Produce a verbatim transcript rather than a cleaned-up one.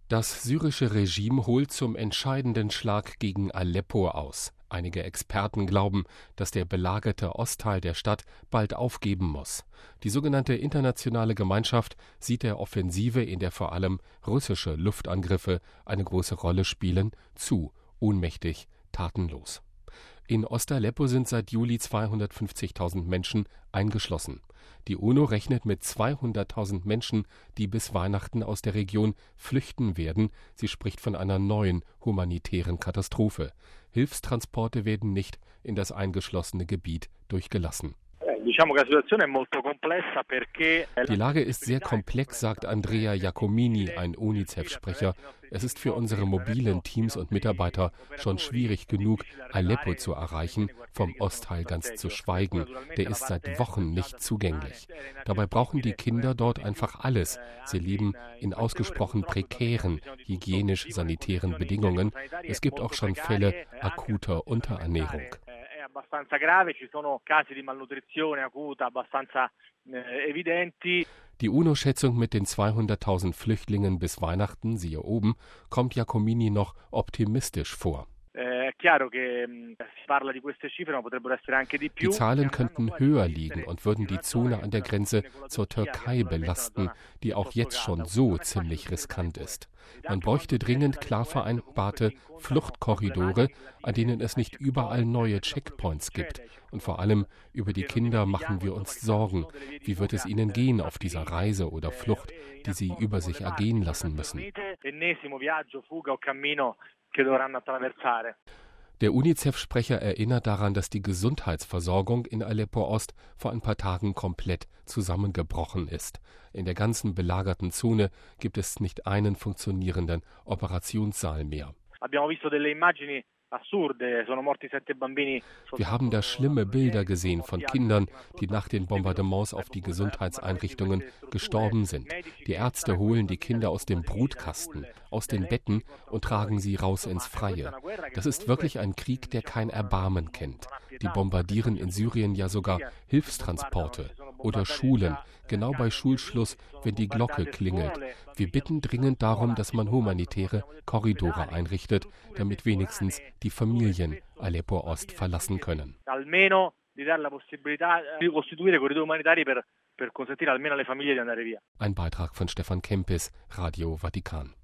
Das syrische Regime holt zum entscheidenden Schlag gegen Aleppo aus. Einige Experten glauben, dass der belagerte Ostteil der Stadt bald aufgeben muss. Die sogenannte internationale Gemeinschaft sieht der Offensive, in der vor allem russische Luftangriffe eine große Rolle spielen, zu, ohnmächtig, tatenlos. In Ost-Aleppo sind seit Juli zweihundertfünfzigtausend Menschen eingeschlossen. Die UNO rechnet mit zweihunderttausend Menschen, die bis Weihnachten aus der Region flüchten werden. Sie spricht von einer neuen humanitären Katastrophe. Hilfstransporte werden nicht in das eingeschlossene Gebiet durchgelassen. Die Lage ist sehr komplex, sagt Andrea Giacomini, ein UNICEF-Sprecher. Es ist für unsere mobilen Teams und Mitarbeiter schon schwierig genug, Aleppo zu erreichen, vom Ostteil ganz zu schweigen. Der ist seit Wochen nicht zugänglich. Dabei brauchen die Kinder dort einfach alles. Sie leben in ausgesprochen prekären, hygienisch-sanitären Bedingungen. Es gibt auch schon Fälle akuter Unterernährung. abbastanza grave, ci sono casi di malnutrizione acuta abbastanza eh, evidenti. Die UNO-Schätzung mit den zweihunderttausend Flüchtlingen bis Weihnachten, siehe oben, kommt Giacomini noch optimistisch vor. Die Zahlen könnten höher liegen und würden die Zone an der Grenze zur Türkei belasten, die auch jetzt schon so ziemlich riskant ist. Man bräuchte dringend klar vereinbarte Fluchtkorridore, an denen es nicht überall neue Checkpoints gibt. Und vor allem über die Kinder machen wir uns Sorgen. Wie wird es ihnen gehen auf dieser Reise oder Flucht, die sie über sich ergehen lassen müssen? Der UNICEF-Sprecher erinnert daran, dass die Gesundheitsversorgung in Aleppo Ost vor ein paar Tagen komplett zusammengebrochen ist. In der ganzen belagerten Zone gibt es nicht einen funktionierenden Operationssaal mehr. Wir haben da schlimme Bilder gesehen von Kindern, die nach den Bombardements auf die Gesundheitseinrichtungen gestorben sind. Die Ärzte holen die Kinder aus dem Brutkasten, aus den Betten und tragen sie raus ins Freie. Das ist wirklich ein Krieg, der kein Erbarmen kennt. Die bombardieren in Syrien ja sogar Hilfstransporte oder Schulen, genau bei Schulschluss, wenn die Glocke klingelt. Wir bitten dringend darum, dass man humanitäre Korridore einrichtet, damit wenigstens die Familien Aleppo Ost verlassen können. Ein Beitrag von Stefan Kempis, Radio Vatikan.